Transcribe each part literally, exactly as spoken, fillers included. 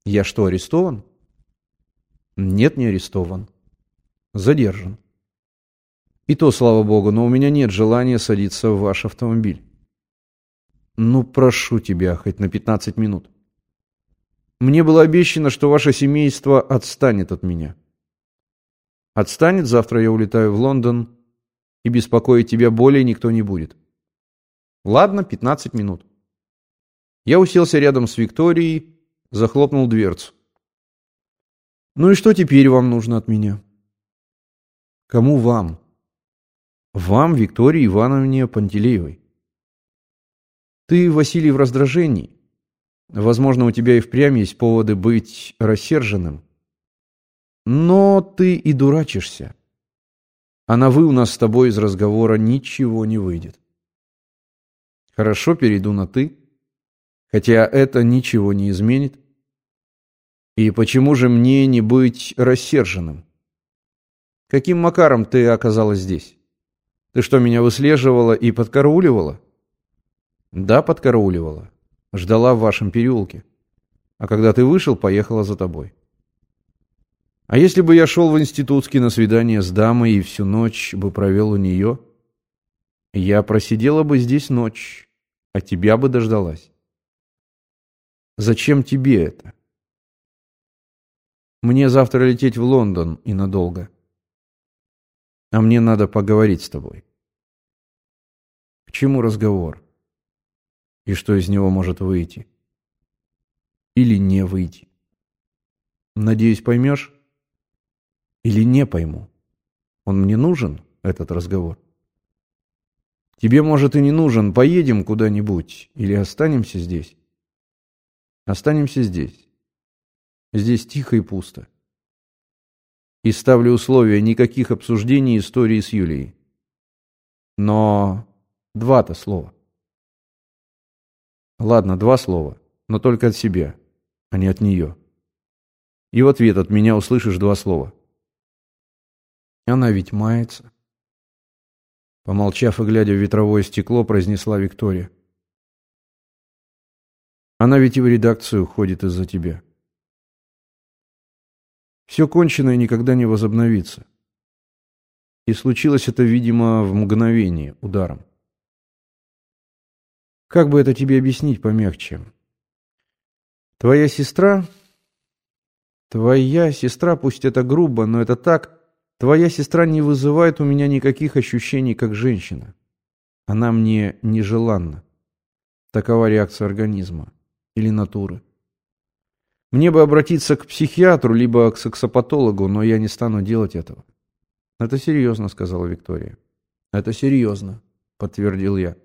Я что, арестован? Нет, не арестован. Задержан. И то, слава богу, но у меня нет желания садиться в ваш автомобиль. Ну, прошу тебя, хоть на пятнадцать минут. Мне было обещано, что ваше семейство отстанет от меня. Отстанет, завтра я улетаю в Лондон, и беспокоить тебя более никто не будет. Ладно, пятнадцать минут. Я уселся рядом с Викторией, захлопнул дверцу. Ну и что теперь вам нужно от меня? Кому вам? Вам, Виктории Ивановне Пантелеевой. Ты, Василий, в раздражении. Возможно, у тебя и впрямь есть поводы быть рассерженным. Но ты и дурачишься. А на «вы» у нас с тобой из разговора ничего не выйдет. Хорошо, перейду на «ты», хотя это ничего не изменит. И почему же мне не быть рассерженным? Каким макаром ты оказалась здесь? Ты что, меня выслеживала и подкарауливала? Да, подкарауливала. Ждала в вашем переулке. А когда ты вышел, поехала за тобой. А если бы я шел в институтский на свидание с дамой и всю ночь бы провел у нее, я просидела бы здесь ночь, а тебя бы дождалась. Зачем тебе это? Мне завтра лететь в Лондон и надолго. А мне надо поговорить с тобой. К чему разговор? И что из него может выйти? Или не выйти? Надеюсь, поймешь? Или не пойму? Он мне нужен, этот разговор? Тебе, может, и не нужен. Поедем куда-нибудь или останемся здесь? Останемся здесь. Здесь тихо и пусто. И ставлю условия: никаких обсуждений истории с Юлией. Но два-то слова. Ладно, два слова, но только от себя, а не от нее. И в ответ от меня услышишь два слова. Она ведь мается. Помолчав и глядя в ветровое стекло, произнесла Виктория. Она ведь и в редакцию ходит из-за тебя. Все кончено и никогда не возобновится. И случилось это, видимо, в мгновение, ударом. Как бы это тебе объяснить помягче? Твоя сестра... Твоя сестра, пусть это грубо, но это так, твоя сестра не вызывает у меня никаких ощущений как женщина. Она мне нежеланна. Такова реакция организма или натуры. Мне бы обратиться к психиатру, либо к сексопатологу, но я не стану делать этого. Это серьезно, сказала Виктория. Это серьезно, подтвердил я.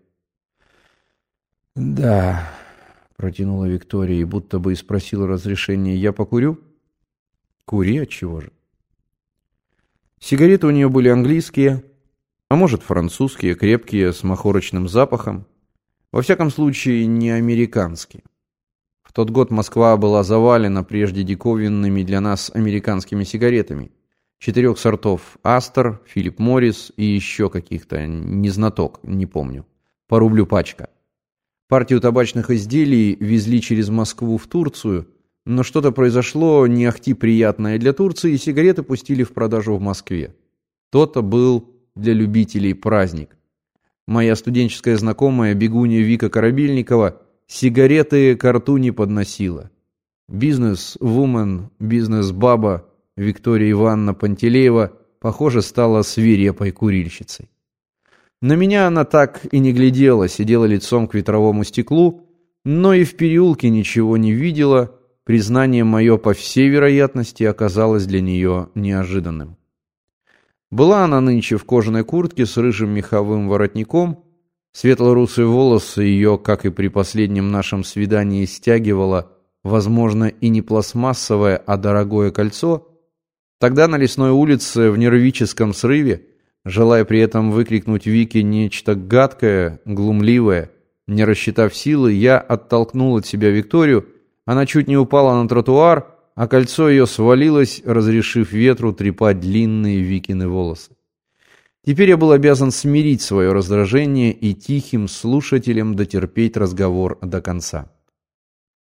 Да, протянула Виктория и будто бы и спросила разрешения. Я покурю? Кури, отчего же? Сигареты у нее были английские, а может французские, крепкие, с махорочным запахом. Во всяком случае, не американские. В тот год Москва была завалена прежде диковинными для нас американскими сигаретами. Четырех сортов: Астер, Филипп Моррис и еще каких-то, не знаток, не помню. По рублю пачка. Партию табачных изделий везли через Москву в Турцию, но что-то произошло не ахти приятное для Турции, и сигареты пустили в продажу в Москве. То-то был для любителей праздник. Моя студенческая знакомая, бегунья Вика Корабельникова, сигареты ко рту не подносила. Бизнес-вумен, бизнес-баба Виктория Ивановна Пантелеева, похоже, стала свирепой курильщицей. На меня она так и не глядела, сидела лицом к ветровому стеклу, но и в переулке ничего не видела. Признание мое, по всей вероятности, оказалось для нее неожиданным. Была она нынче в кожаной куртке с рыжим меховым воротником. Светло-русые волосы ее, как и при последнем нашем свидании, стягивало, возможно, и не пластмассовое, а дорогое кольцо. Тогда на Лесной улице в нервическом срыве, желая при этом выкрикнуть Вике нечто гадкое, глумливое, не рассчитав силы, я оттолкнул от себя Викторию. Она чуть не упала на тротуар, а кольцо ее свалилось, разрешив ветру трепать длинные Викины волосы. Теперь я был обязан смирить свое раздражение и тихим слушателем дотерпеть разговор до конца.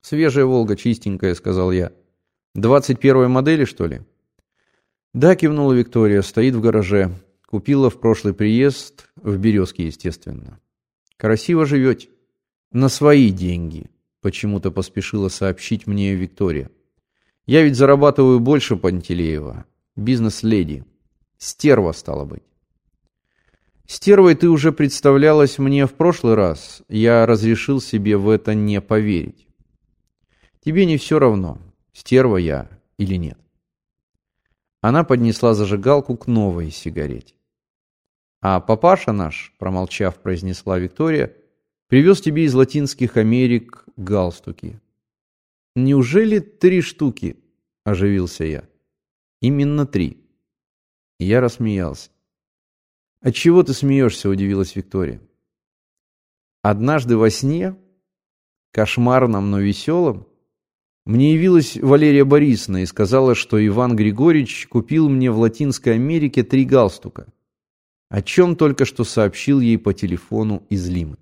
«Свежая «Волга», чистенькая», — сказал я. «Двадцать первой модели, что ли?» «Да», — кивнула Виктория, — «стоит в гараже. Купила в прошлый приезд, в Березке, естественно». «Красиво живете». «На свои деньги», — почему-то поспешила сообщить мне Виктория. «Я ведь зарабатываю больше Пантелеева. Бизнес-леди. Стерва, стало быть». «Стервой ты уже представлялась мне в прошлый раз. Я разрешил себе в это не поверить. Тебе не все равно, стерва я или нет». Она поднесла зажигалку к новой сигарете. «А папаша наш, — промолчав, произнесла Виктория, — привез тебе из Латинских Америк галстуки». «Неужели три штуки?» — оживился я. «Именно три». Я рассмеялся. «Отчего ты смеешься?» — удивилась Виктория. «Однажды во сне, кошмарном, но веселом, мне явилась Валерия Борисовна и сказала, что Иван Григорьевич купил мне в Латинской Америке три галстука, о чем только что сообщил ей по телефону из Лимы».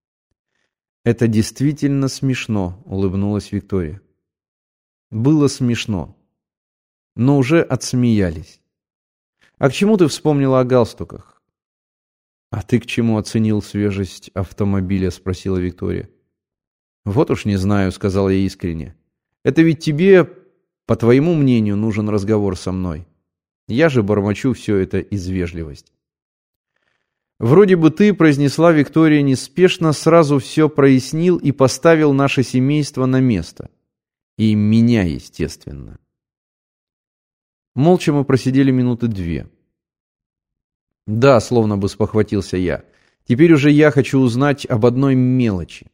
«Это действительно смешно», — улыбнулась Виктория. «Было смешно, но уже отсмеялись. А к чему ты вспомнила о галстуках?» «А ты к чему оценил свежесть автомобиля?» — спросила Виктория. «Вот уж не знаю», — сказал я искренне. «Это ведь тебе, по твоему мнению, нужен разговор со мной. Я же бормочу все это из вежливости». «Вроде бы ты, — произнесла Виктория неспешно, — сразу все прояснил и поставил наше семейство на место. И меня, естественно». Молча мы просидели минуты две. «Да, — словно бы спохватился я, — теперь уже я хочу узнать об одной мелочи.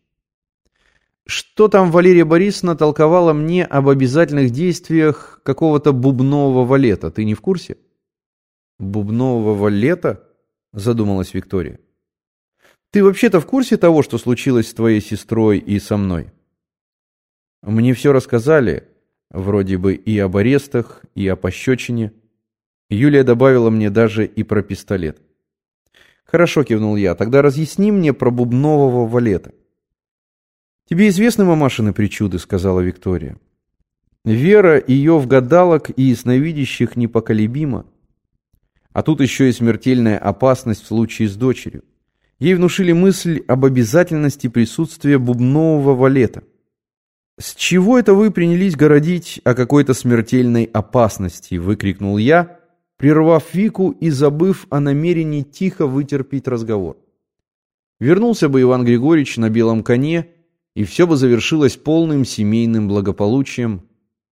Что там Валерия Борисовна толковала мне об обязательных действиях какого-то бубнового валета? Ты не в курсе?» «Бубнового валета?» — задумалась Виктория. «Ты вообще-то в курсе того, что случилось с твоей сестрой и со мной?» «Мне все рассказали, вроде бы и об арестах, и о пощечине. Юлия добавила мне даже и про пистолет». «Хорошо, — кивнул я, — тогда разъясни мне про бубнового валета». «Тебе известны мамашины причуды, — сказала Виктория. Вера ее в гадалок и ясновидящих непоколебима. А тут еще и смертельная опасность в случае с дочерью. Ей внушили мысль об обязательности присутствия бубнового валета. С чего это вы принялись городить о какой-то смертельной опасности?» — выкрикнул я, прервав Вику и забыв о намерении тихо вытерпеть разговор. Вернулся бы Иван Григорьевич на белом коне, и все бы завершилось полным семейным благополучием.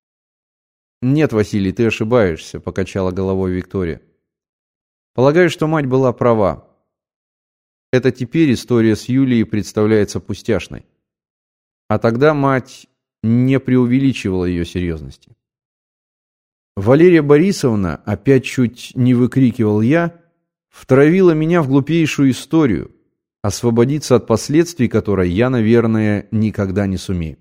«Нет, Василий, ты ошибаешься», — покачала головой Виктория. «Полагаю, что мать была права. Это теперь история с Юлией представляется пустяшной. А тогда мать не преувеличивала ее серьезности». Валерия Борисовна, опять чуть не выкрикивал я, втравила меня в глупейшую историю, освободиться от последствий которой я, наверное, никогда не сумею.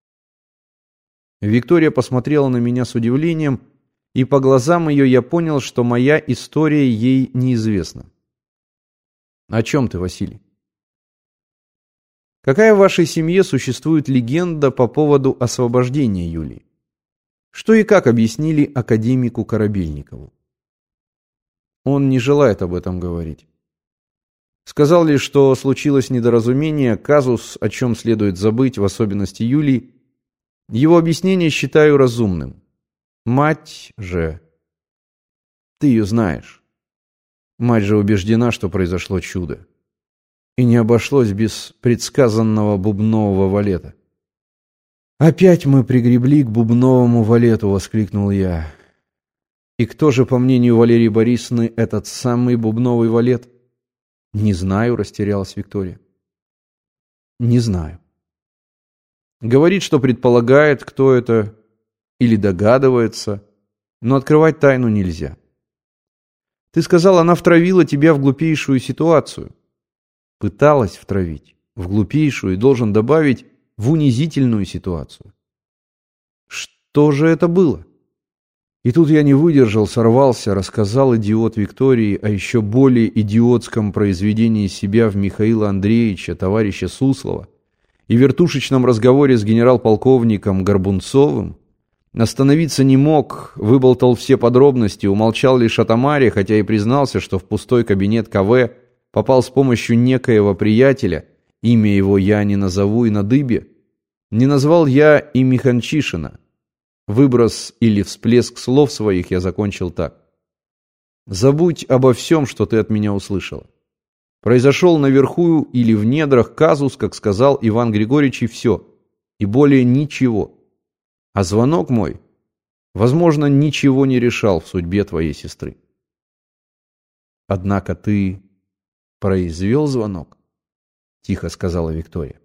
Виктория посмотрела на меня с удивлением, и по глазам ее я понял, что моя история ей неизвестна. «О чем ты, Василий?» «Какая в вашей семье существует легенда по поводу освобождения Юлии? Что и как объяснили академику Корабельникову?» «Он не желает об этом говорить. Сказал лишь, что случилось недоразумение, казус, о чем следует забыть, в особенности Юлии. Его объяснение считаю разумным. Мать же... Ты ее знаешь. Мать же убеждена, что произошло чудо. И не обошлось без предсказанного бубнового валета». «Опять мы пригребли к бубновому валету!» — воскликнул я. «И кто же, по мнению Валерии Борисовны, этот самый бубновый валет?» «Не знаю», — растерялась Виктория. «Не знаю. Говорит, что предполагает, кто это, или догадывается, но открывать тайну нельзя. Ты сказал, она втравила тебя в глупейшую ситуацию». «Пыталась втравить. В глупейшую, и, должен добавить, в унизительную ситуацию». «Что же это было?» И тут я не выдержал, сорвался, рассказал идиот Виктории о еще более идиотском произведении себя в Михаила Андреевича, товарища Суслова, и вертушечном разговоре с генерал-полковником Горбунцовым, остановиться не мог, выболтал все подробности, умолчал лишь о Тамаре, хотя и признался, что в пустой кабинет КВ попал с помощью некоего приятеля, имя его я не назову и на дыбе, не назвал я и Миханчишина. Выброс или всплеск слов своих я закончил так. Забудь обо всем, что ты от меня услышала. Произошел наверху или в недрах казус, как сказал Иван Григорьевич, и все, и более ничего. А звонок мой, возможно, ничего не решал в судьбе твоей сестры. Однако ты произвел звонок, тихо сказала Виктория.